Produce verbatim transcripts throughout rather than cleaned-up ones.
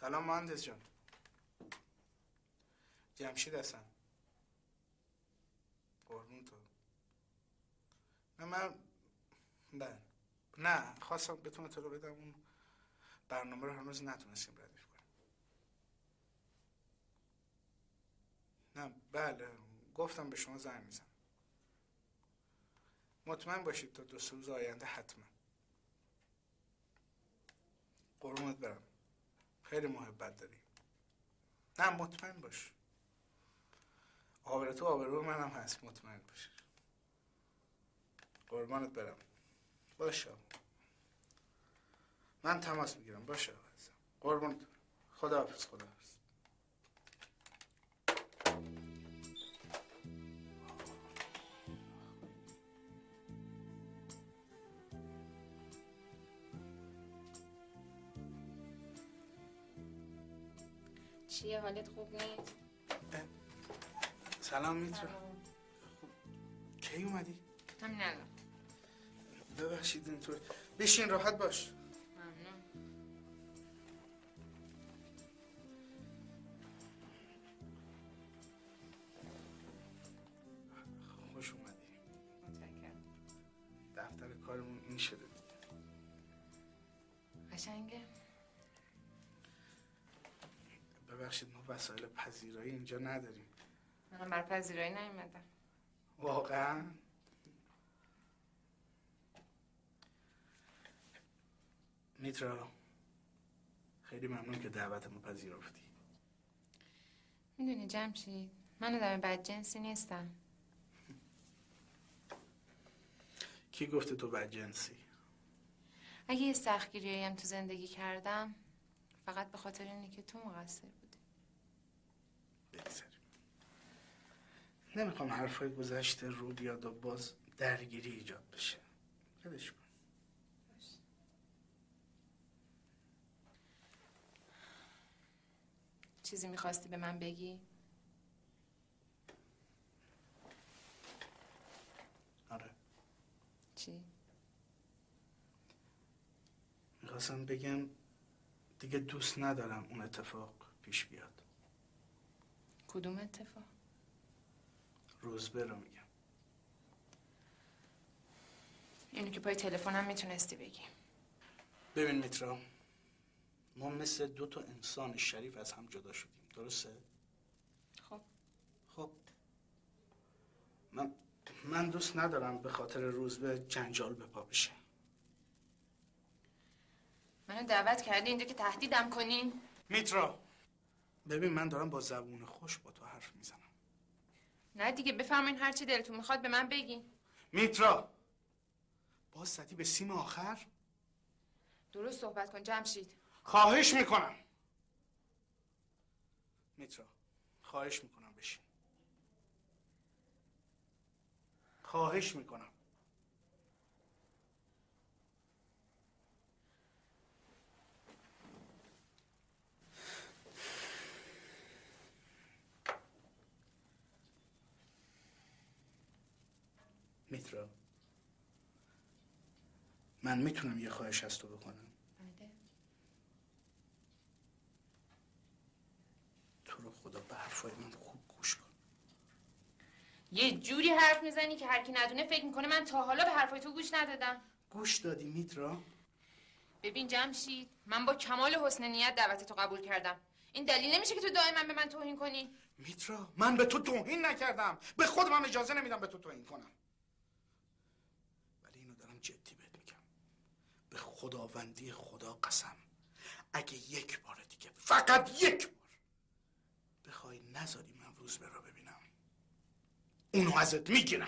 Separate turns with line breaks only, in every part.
سلام مهندس جان. جمشید هستم. قربون تو. نه من بله نه خواستم بهتون اطلاع بدم اون برنامه رو هنوز نتونستیم ردیف کنیم. نه بله گفتم به شما زنگ میزنم. مطمئن باشید تا دو سه روز آینده حتما. قربونت برم. خیلی محبت داری. نه مطمئن باش. آبرو تو آبرو منم هست، مطمئن باش. قربانت برم. باشه. من تماس میگیرم. باشه. قربونت. خداحافظ. خداحافظ.
چیه حالت خوب نیست؟
سلام میترا. کی اومدی؟
همین الان.
ببخشید اینطور. بشین راحت باش.
ممنون.
خوش اومدی.
متشکرم.
دفتر کارمون این شده دیگه.
قشنگه؟
ببخشید ما وسایل پذیرایی اینجا نداریم.
منم بر پذیرایی نیومدم.
واقعا؟ میترا خیلی ممنون که دعوتمو پذیرفتی.
میدونی جمشید من آدم بدجنسی نیستم.
کی گفته تو بدجنسی؟
اگه یه سختگیریایی هم تو زندگی کردم فقط به خاطر اینه که تو مقصر بودی.
بگذاریم. نمیخوام حرفای گذشته رو بیاد و باز درگیری ایجاد بشه. ولش کن.
باشه. چیزی میخواستی به من بگی؟
آره.
چی؟
میخواستم بگم دیگه دوست ندارم اون اتفاق پیش بیاد.
کدوم اتفاق؟
روزبه رو میگم.
اینو که پای تلفنم میتونستی بگی.
ببین میترا ما مثل دو تا انسان شریف از هم جدا شدیم، درسته؟
خب
خب من من دوست ندارم به خاطر روزبه جنجال به پا بشه.
منو دعوت کردی اینجا که تهدیدم کنی؟
میترا ببین من دارم با زبون خوش با تو حرف میزنم.
نه دیگه بفرمایین هر چی دلتون میخواد به من بگی.
میترا باز زدی به سیم آخر؟
درست صحبت کن جمشید.
خواهش میکنم میترا، خواهش میکنم بشین. خواهش میکنم. میترا من میتونم یه خواهش از تو بکنم؟
بله.
تو رو خدا به حرفای من خوب گوش کن.
یه جوری حرف میزنی که هر کی ندونه فکر میکنه من تا حالا به حرفای تو گوش ندادم.
گوش دادی میترا؟
ببین جمشید من با کمال حسن نیت دعوت تو قبول کردم. این دلیل نمیشه که تو دائما به من توهین کنی.
میترا من به تو توهین نکردم، به خودم اجازه نمیدم به تو توهین کنم. ولی اینو دارم جدی بهت میگم، به خداوندی خدا قسم اگه یک بار دیگه، فقط یک بار بخوای نذاری من روزبه رو ببینم اونو ازت میگیرم.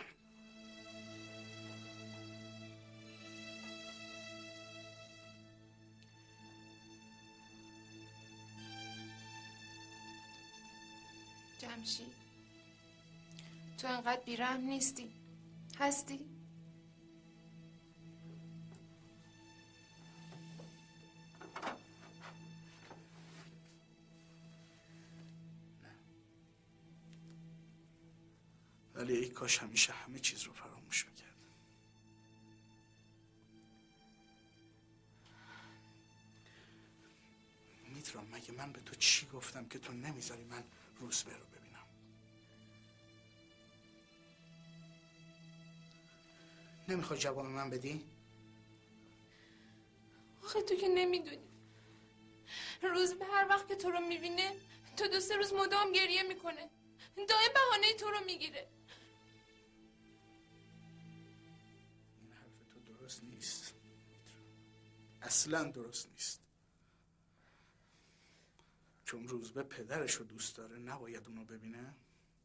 جمشید تو انقدر بیرحم نیستی. هستی؟
ولی ای کاش همیشه همه چیز رو فراموش میکرد. میترا مگه من به تو چی گفتم که تو نمیذاری من روزبه رو ببینم؟ نمیخوای جواب من بدی؟
آخه تو که نمیدونی روزبه هر وقت که تو رو میبینه تو دو سه روز مدام گریه میکنه، دائم بهانه تو رو میگیره.
این حرف تو درست نیست، اصلا درست نیست. چون روزبه پدرش رو دوست داره نباید اونو ببینه؟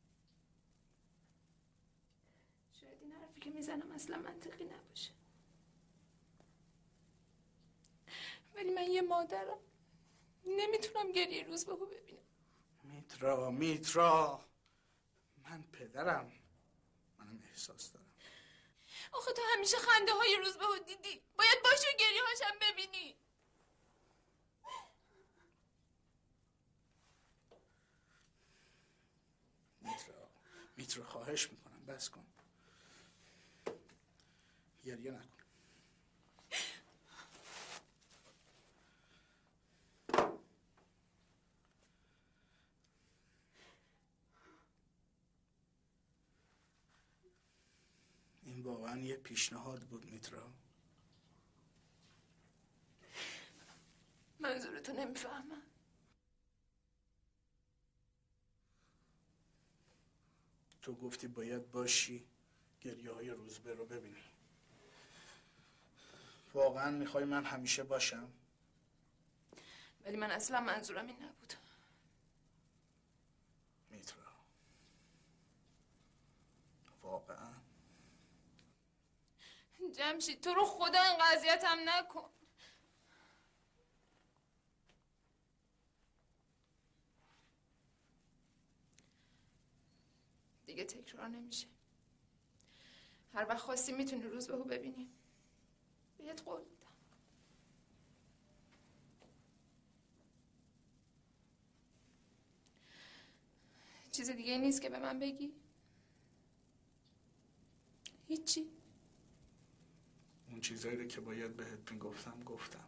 شاید این حرفی که میزنم اصلا منطقی نباشه، ولی من یه مادرم، نمیتونم گریه روزبه رو ببینم.
میترا میترا من پدرم، منم احساس دارم.
آخه تو همیشه خنده های روزبه رو دیدی، باید باشه گریه هاشم ببینی.
میترا میترا خواهش میکنم بس کن، گریه نکن. این واقعا یه پیشنهاد بود میترا؟
منظورتو نمیفهمم.
تو گفتی باید باشی گریه های روزبه رو ببینی. واقعا میخوای من همیشه باشم؟
ولی من اصلا منظورم این نبود.
میترا واقعا؟
جمشید تو رو خدا این قضیت هم نکن. دیگه تکرار نمیشه. هر وقت خواستی میتونی روزبه رو ببینی. بهت قول میدم. چیز دیگه نیست که به من بگی؟ هیچی؟
اون چیزایی رو که باید بهت میگفتم گفتم.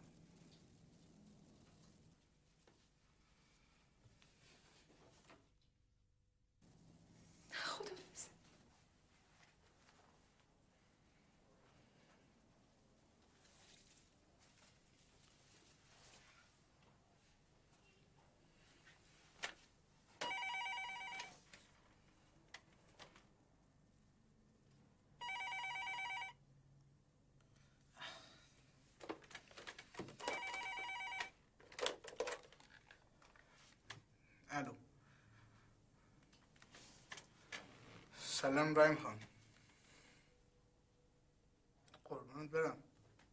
خداحافظ.
الو. سلام رایم خان. قربانت برم.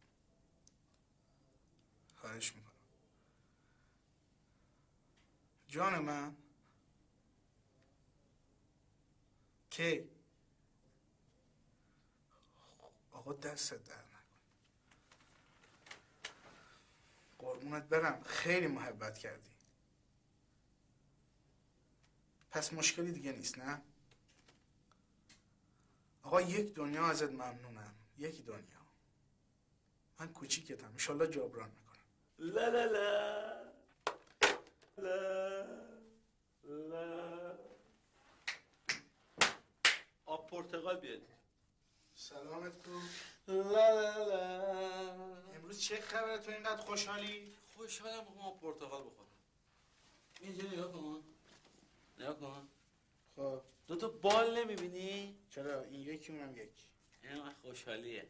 خواهش میکنم. جان من کی؟ آقا دستت در نکن. قربونت برم، خیلی محبت کردی. پس مشکلی دیگه نیست نه؟ آقا یک دنیا ازت ممنونم، یک دنیا. من کوچیکتم، انشالله جبران میکنم.
لا لا لا لا لا. آب پرتقال بیاد.
سلامت کو.
لا لا لا.
امروز چه خبره تو اینقدر خوشحالی؟
خوشحالم بخوام آب پرتقال بخورم. اینجا نگاه کن. نگاه کن.
خب
دو تا بال نمیبینی؟
چرا؟ این یکی اونم یکی.
این من خوشحالیه.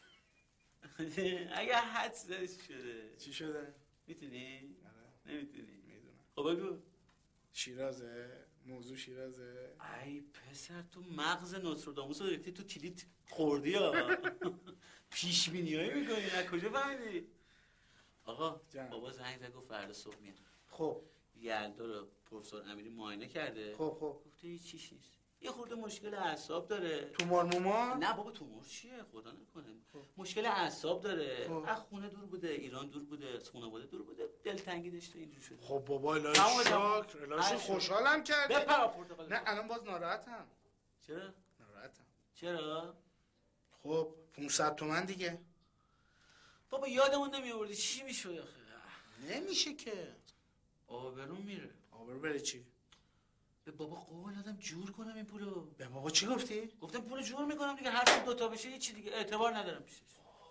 اگه حد زدی چی شده؟
چی شده؟
میتونی؟
آره.
نمیتونی؟
میدونم.
خب بگو.
شیرازه، موضوع شیرازه.
ای پسر تو مغز نوستراداموس رو ریختی تو کلیت خوردی ها. پیش بینیایی میکنی، از کجا فهمیدی؟ آقا
جان.
بابا زنگ زد گفت فردا صبح میاد.
خب
یلدا رو پروفسور امیری معاینه کرده.
خب خب
گفته هیچ چیش نیست. یه خورده مشکل اعصاب داره.
تومار مومار؟
نه بابا تومور چیه؟ خدا نکنه. مشکل اعصاب داره.
خب.
از خونه دور بوده، ایران دور بوده، از خانواده دور بوده، دلتنگی داشته اینجور شده.
خب بابا الهی
تمام
شکر، الهی شکر، خوشحالم کردی.
بپر پرتقال.
نه الان باز ناراحتم.
چرا؟
ناراحتم.
چرا؟
خب پونصد تومن دیگه.
بابا یادمون نمی آوردی چی میشد آخه؟
نمیشه که.
آبرون میره.
آبرو بره چی؟
به بابا قول دادم جور کنم این پولو.
به بابا چی گفتی؟
گفتم پولو جور میکنم دیگه، هر دو تا بشه هیچی دیگه اعتبار ندارم پیشش.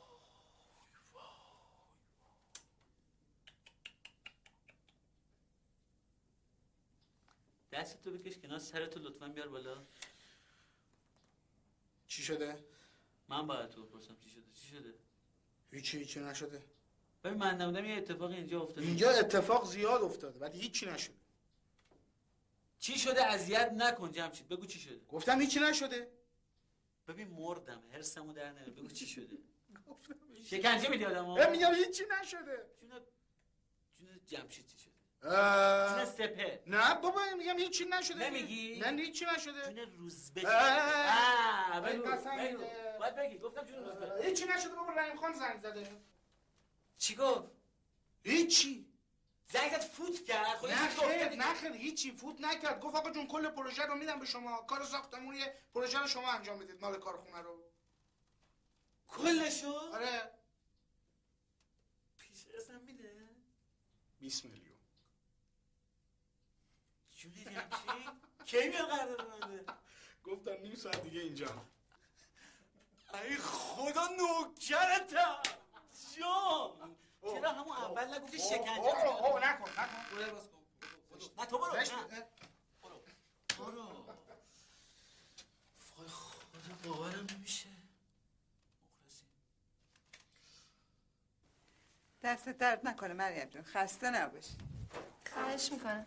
دستتو بکش کنار، سرتو لطفا بیار بالا.
چی شده؟
من باید تو بپرسم چی شده. چی شده؟
هیچی هیچی نشده.
ببین من نبودم یه اتفاقی اینجا افتاده.
اینجا اتفاق زیاد افتاده ولی هیچی نشده.
چی شده؟ اذیت نکن جمشید، بگو چی شده.
گفتم هیچی نشده.
ببین مردم، هرسمو در نیار، بگو چی شده. شکنجه میدی آدمو؟
میگم هیچی نشده.
جون جون جمشید چی شده؟
اه...
جون سپه.
نه بابا میگم هیچی نشده.
نمیگی؟
نه هیچی نشده.
جون روزبه.
آه
بگو بگو. باید بگی. گفتم جون روزبه.
هیچی نشده بابا، رحیم خان زنگ زده.
چی گفت؟
هیچی.
زنگ زد فوت کرد. خودش
نه خیر
گفت
نه خیر هیچی فوت نکرد. گفت آقا جون کل پروژه رو میدم به شما، کار ساختمونی پروژه رو شما انجام بدید، مال کارخونه رو.
کلشو؟
آره.
پیش ارسم میده؟
بیست میلیون.
جونی جمشید؟ کی میاد قرارداد بنده؟
گفتم نیم ساعت دیگه اینجا.
ای خدا نوکرتم جان. چرا همون اول نگفتی شکنجه؟
اوه اوه نکن نکن.
برو باز کن. نه تو برو. نه برو. برو. وای خدا باورم نمیشه. مخلصی.
دست درد نکنه مریم جون، خسته نباشی.
خواهش میکنم.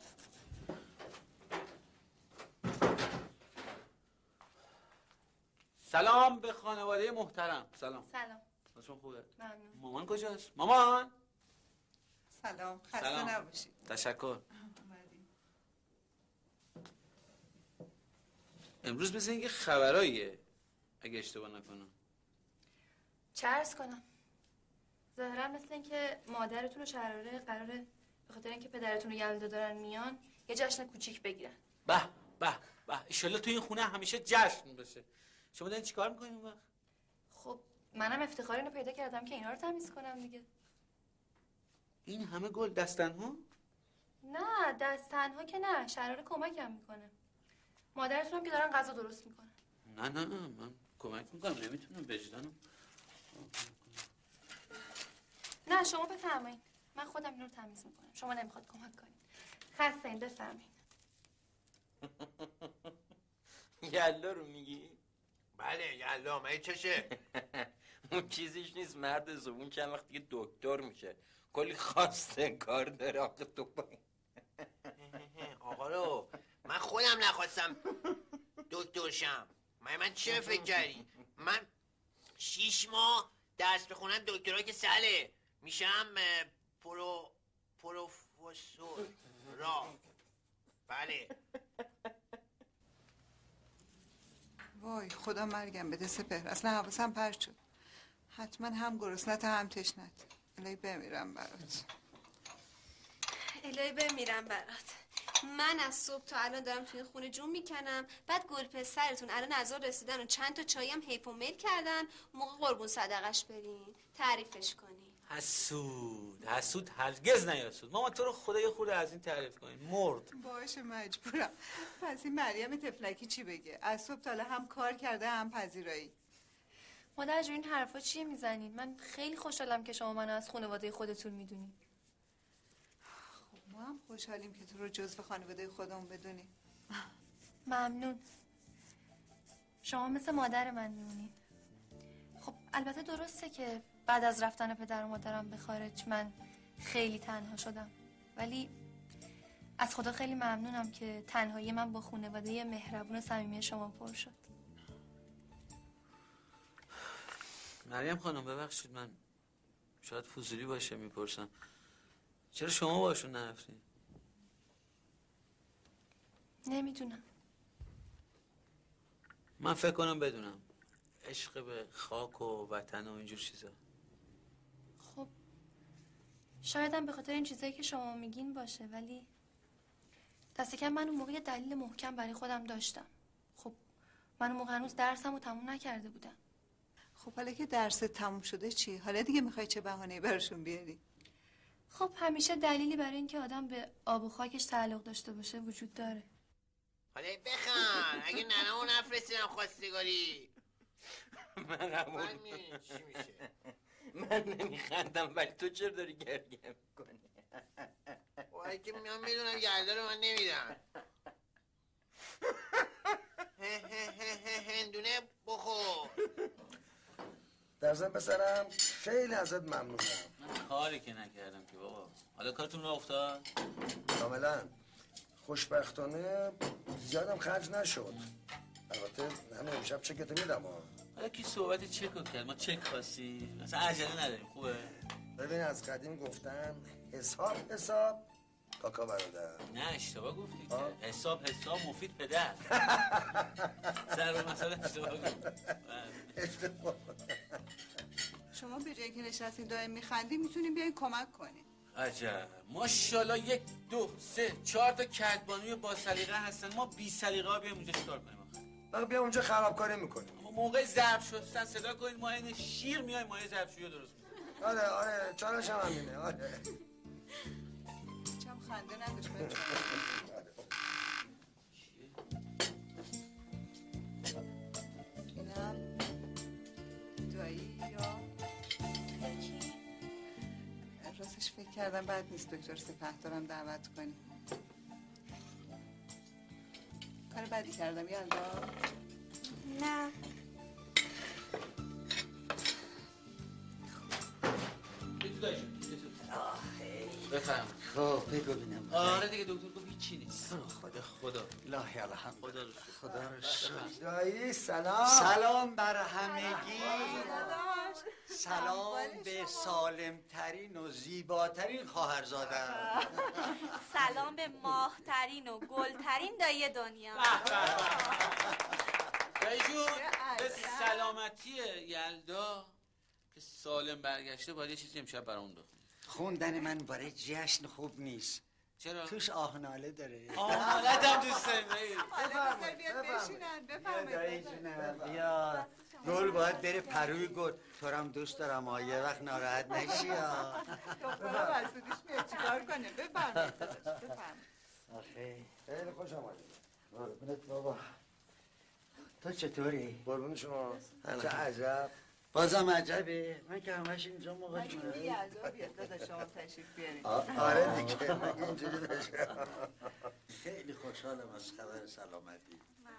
سلام به خانواده محترم. سلام.
سلام.
حالشون خوبه؟
ممنون.
مامان کجاست؟ مامان.
سلام، خسته
سلام.
نباشی.
تشکر. امروز مثل اینکه خبراییه اگه اشتباه نکنم.
چه عرض کنم؟ ظاهرا مثل اینکه مادرتون و شراره قراره به خاطر اینکه پدرتون و یلدا دارن میان یه جشن کوچیک بگیرن.
به به به ایشالله تو این خونه همیشه جشن باشه. شما دارین چیکار میکنین اون وقت؟
خب منم افتخار اینو پیدا کردم که اینا رو تمیز کنم دیگه.
این همه گل دستنها؟
نه دست تنها که نه، شراره کمکم میکنه. مادرتون هم که دارن غذا درست میکنن.
نه نه نه من کمک میکنم، نمیتونم وجدانم.
نه شما بفرمایید، من خودم اینو رو تمیز میکنم، شما نمیخواد کمک کنید. خسته این بفرمایید.
یلا رو میگی؟
بله یلا مگه چشه؟
اون چیزیش نیست مرد زبون چند وقت دیگه دکتر میشه، کلی خواسته کار داره. آقا تو باید
آقا رو من خودم نخواستم دکتر شم. من من چه فکر کردی؟ من شیش ماه درس بخونم دکترا که سله میشم پرو پروفسور را. بله.
وای خدا مرگم بده سپهر، اصلا حواسم پرت شد. حتما هم گرسنت هم تشنت. الهی بمیرم برات.
الهی بمیرم برات. من از صبح تا الان دارم توی خونه جون میکنم، بعد گل پسرتون الان نظر رسیدن و چند تا چایی هم حیف و میل کردن، موقع قربون صدقش برین تعریفش کنین.
حسود حسود هرگز نیاسود. ماما تو رو خدا یه خورده از این تعریف کنین. مرد.
باشه مجبورم. پس این مریم تفلکی چی بگه؟ از صبح تا حالا هم کار کرده هم پذیرایی.
مادر جون این حرفا چیه میزنین؟ من خیلی خوشحالم که شما منو از خانواده خودتون میدونین.
خب ما هم خوشحالیم که تو رو جزو خانواده خودمون بدونیم.
ممنون. شما مثل مادر من میمونین. خب البته درسته که بعد از رفتن پدر و مادرم به خارج من خیلی تنها شدم، ولی از خدا خیلی ممنونم که تنهایی من با خانواده مهربون و صمیمی شما پر شد.
مریم خانم ببخشید من شاید فضولی باشه میپرسم، چرا شما باشون نرفتین؟
نمیدونم.
من فکر کنم بدونم. عشق به خاک و وطن و اینجور چیزا.
خب شایدم به خاطر این چیزایی که شما میگین باشه، ولی دست کم من اون موقع یه دلیل محکم برای خودم داشتم. خب من اون موقع هنوز درسمو تموم نکرده بودم.
خب حالا که درست تموم شده چی؟ حالا دیگه میخوای چه بهانه‌ای براشون بیاری؟
خب همیشه دلیلی برای اینکه آدم به آب و خاکش تعلق داشته باشه وجود داره.
حالا بخند اگه ننمو نفرستیدم خواستگاری.
من قبول
من می‌بینی چی میشه.
من نمیخندم ولی تو چرا داری گریه میکنی؟
وای که من میدونم یلدا رو من نمیدم. هندونه بخور.
در ضمن پسرم خیلی ازت ممنونم.
من کاری که نکردم که بابا. حالا کارتون راه افتاد؟
کاملا. خوشبختانه زیادم خرج نشد. البته همه امشب چکتو میدم ها.
حالا کی صحبت چک رو کرد؟ ما چک خواستی؟ اصلا عجله نداریم خوبه؟
ببین از قدیم گفتن حساب حساب کاکا برادر.
نه اشتباه گفتی که حساب حساب مفید پدر. سر به مسئله اشتباه گفتی.
اشتباه.
شما به جایی که نشستین دائم میخندین میتونین بیاین کمک کنین.
عجب ماشاءالله یک دو سه چهار تا کدبانوی با سلیقه هستن. ما بی سلیقه ها بیایم اونجا چیکار کنیم آخه؟
آقا بیا اونجا خرابکاری میکنیم.
موقع ظرف شستن صدا کنید ما این شیر میایم ما ظرفشویی درست میکنیم.
آره آره چارش هم همینه. آره
چم خنده نداشت بچه. اینم دایی یا راستش فکر کردم بعد نیست دکتر سپهدارم دعوت کنی. کار بدی کردم یلدا؟
نه
بفهم.
خب بگو بینم.
آره دیگه دکتر گفت هیچی نیست.
خدا
خدا
الهی الحمد.
خدا رو شکر.
خدا رو شکر.
دایی سلام.
سلام بر همگی. سلام به سالمترین و زیباترین خواهرزادم.
سلام به ماهترین و گلترین دایی دنیا.
دایی جون به سلامتی یلدا که سالم برگشته باید یه چیزی امشب برامون بخونی.
خوندن من برای جشن خوب نیست.
چرا؟
توش آهناله داره.
آهنالت هم دوست داریم دایی.
بفرمایید بیاد بشینن.
دایی
بفرمایید
جونم بیا. گل باید بره پروی گل. تو هم دوست دارم ها یه وقت ناراحت نشی ها.
دخترم از خودش میاد چیکار کنه. بفرمایید بفرمایید.
آخه
خیلی خوش آمدید.
قربونت بابا. تو چطوری؟
قربون شما. چه عجب.
بازم عجبه. من که همش اینجا موقع
مگه
کنم.
یلدا بیاد دادا شما تشریف بیارید.
آره دیگه مگه اینجوری بشه.
خیلی خوشحالم از خبر سلامتی.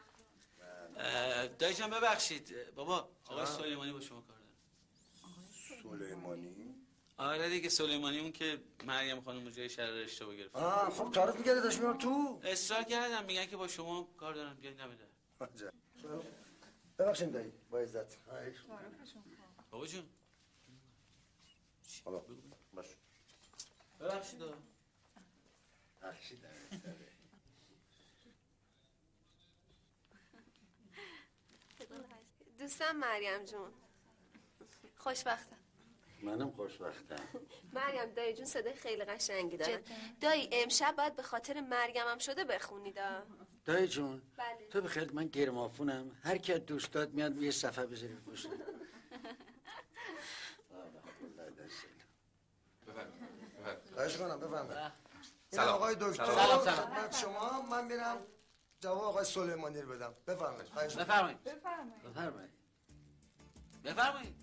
دایی جان ببخشید بابا آقای سلیمانی با شما کار دارم.
سلیمانی؟
آره دیگه سلیمانی اون که مریم خانم جای شهر اشتباه گرفت.
آه خب تعارف می‌کرد داشت میام تو.
اصرار کردم میگن که با شما کار دارم بیاین دم در.
عجب. ببخشید دایی با عزت.
بابا جون
حالا باش.
ببخشید
بخشیدم.
دوستم مریم جون.
خوشبختم.
منم خوشبختم.
مریم دایی جون صدای خیلی قشنگی داره.
جدا.
دایی امشب باید به خاطر مرگمم شده بخونید.
دایی جون
بله.
تو بخیر من گرمافونم هر کی دوست داد میاد یه صفحه بذاری بپوشه.
خواهش کنم بفرمایید. این
سلام.
آقای دکتر
سلام، سلام.
خدمت شما من میرم جواب آقای سلیمانی رو بدم. بفرمایید. خواهش کنم.
بفرمایید
بفرمایید.
بفرمایید.
بفرمایید